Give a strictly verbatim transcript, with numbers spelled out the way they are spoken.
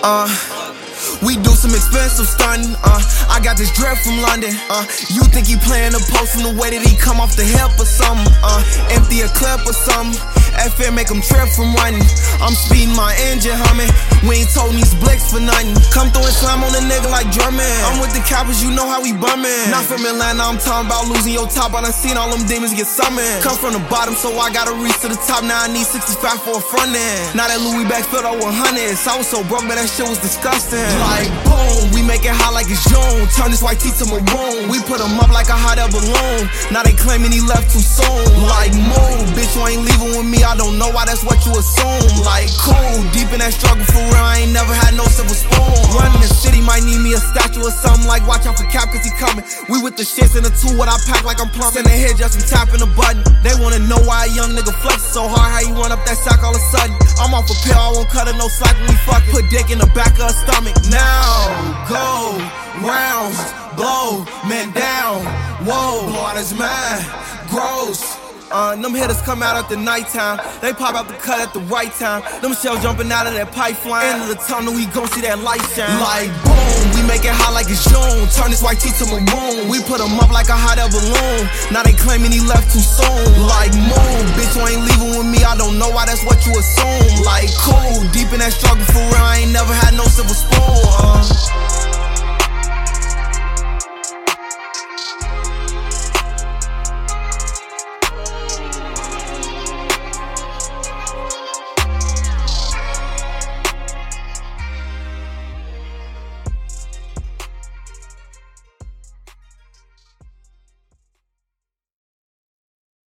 Uh, we do some expensive stunting. Uh, I got this drip from London. Uh, you think he playing the post from the way that he come off the hip or something? Uh, empty a clip or something. F M make him trip from running. I'm speeding my engine humming. We ain't told these blicks for nothing. Come through and slam on a nigga like Drummond. I'm with the coppers, you know how we bummin'. Not from Atlanta, I'm talking about losing your top. I done seen all them demons get summoned. Come from the bottom, so I gotta reach to the top. Now I need sixty-five for a front end. Now that Louis back filled up with hundreds. I was so broke, man, that shit was disgusting. Like boom, we make it hot like it's June. Turn this white tee to maroon. We put him up like a hot air balloon. Now they claiming he left too soon. Like move, bitch, you ain't leaving with me. I don't know why that's what you assume. Like cool, deep in that struggle for real. I ain't never had no silver spoon. Running the city might need me a statue or something. Like watch out for Cap cause he coming. We with the shits in the two, what I pack like I'm plumbing. Send a head just and tapping the button. They wanna know why a young nigga flexing so hard. How you run up that sack all of a sudden? I'm off a pill, I won't cut her no slack when we fucking. Put dick in the back of her stomach. Now go rounds, blow man down. Whoa, blood is mad, gross. Uh, them hitters come out at the nighttime. They pop out the cut at the right time. Them shells jumping out of that pipeline. End of the tunnel, we gon' see that light shine. Like boom, we make it hot like it's June. Turn this white tee to maroon. We put him up like a hot air balloon. Now they claiming he left too soon. Like moon, bitch, you ain't leaving with me. I don't know why that's what you assume. Like cool, deep in that struggle for real. I ain't never had no silver spoon. Uh.